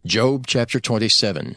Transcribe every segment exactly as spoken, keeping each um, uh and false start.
Job chapter twenty-seven.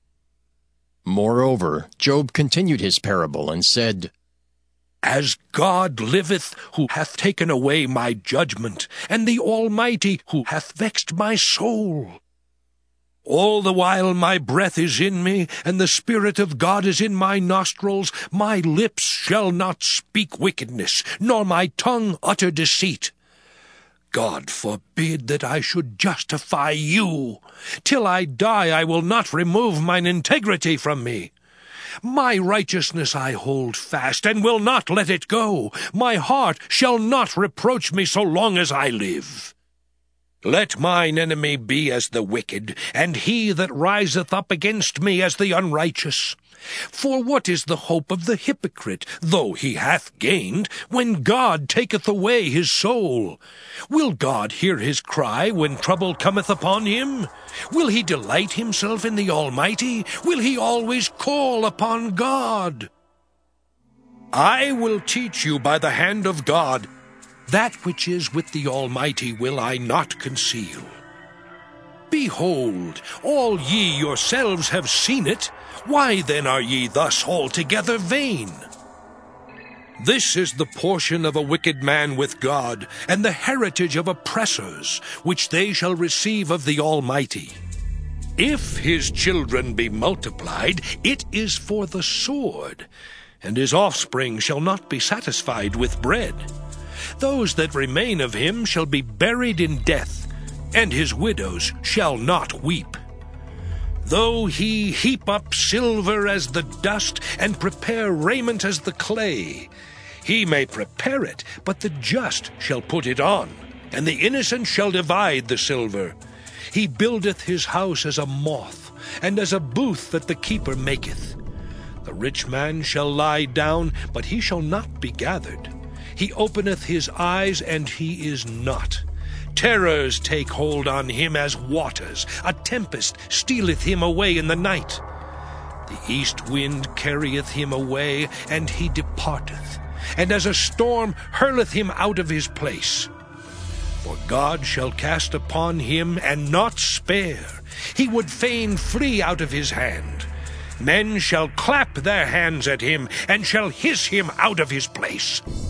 Moreover, Job continued his parable and said, As God liveth, who hath taken away my judgment, and the Almighty, who hath vexed my soul. All the while my breath is in me, and the Spirit of God is in my nostrils, my lips shall not speak wickedness, nor my tongue utter deceit. God forbid that I should justify you. Till I die I will not remove mine integrity from me. My righteousness I hold fast, and will not let it go. My heart shall not reproach me so long as I live. Let mine enemy be as the wicked, and he that riseth up against me as the unrighteous. For what is the hope of the hypocrite, though he hath gained, when God taketh away his soul? Will God hear his cry when trouble cometh upon him? Will he delight himself in the Almighty? Will he always call upon God? I will teach you by the hand of God. That which is with the Almighty will I not conceal. Behold, all ye yourselves have seen it. Why then are ye thus altogether vain? This is the portion of a wicked man with God, and the heritage of oppressors, which they shall receive of the Almighty. If his children be multiplied, it is for the sword, and his offspring shall not be satisfied with bread. Those that remain of him shall be buried in death, and his widows shall not weep. Though he heap up silver as the dust, and prepare raiment as the clay, he may prepare it, but the just shall put it on, and the innocent shall divide the silver. He buildeth his house as a moth, and as a booth that the keeper maketh. The rich man shall lie down, but he shall not be gathered. He openeth his eyes, and he is not. Terrors take hold on him as waters. A tempest stealeth him away in the night. The east wind carrieth him away, and he departeth, and as a storm hurleth him out of his place. For God shall cast upon him, and not spare. He would fain flee out of his hand. Men shall clap their hands at him, and shall hiss him out of his place.